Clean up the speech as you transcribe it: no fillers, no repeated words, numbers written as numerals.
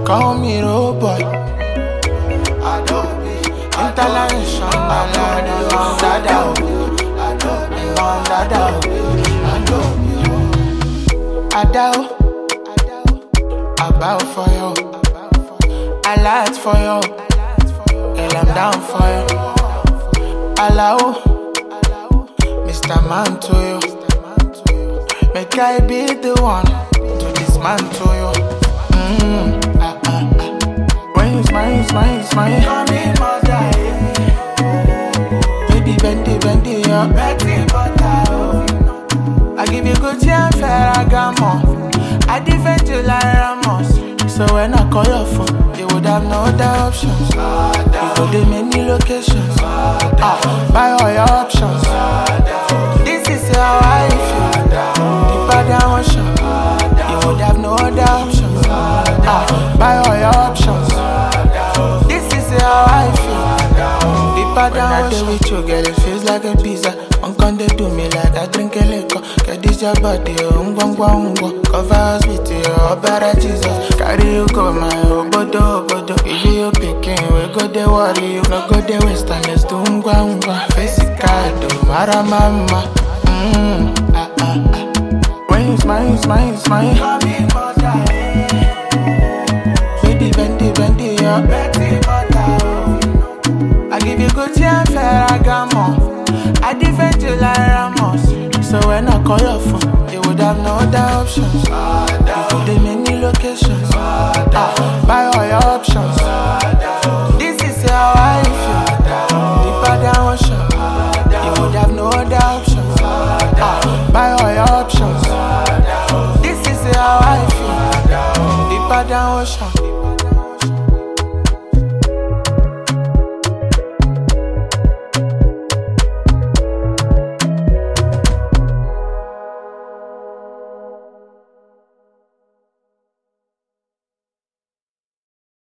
Call me road boy. International, Adao, I bow for you. I light for you. Girl, I'm down for you. Allow, Mr. Man to you. Make I be the one to dismantle you. When you smile, call me mother. Baby, bend it up. I give you good and Ferragamo. I defend you like Ramos. So when I call your phone, you would have no other options. You go to many locations. Buy all your options. This is how I feel. Deeper than ocean. You would have no other options. Buy all your options. This is how I feel. Deeper than ocean. When I with you, girl, it feels like a pizza. One can they do me like I drink a liquor. Get this your body, cover us with your better Jesus. Carry you go, my obodo. If you picking, we go the worry. You no go the waste and let's do face it, do mara mama. When you smile, call me mother. Baby, bend it up. I give you good and Ferragamo. I defend you like Ramos. So when I call your phone, you would have no other options. You go to many locations. Buy all your options. This is how I feel. Deeper than ocean. You would have no other options. Buy all your options. This is how I feel. Deeper than ocean.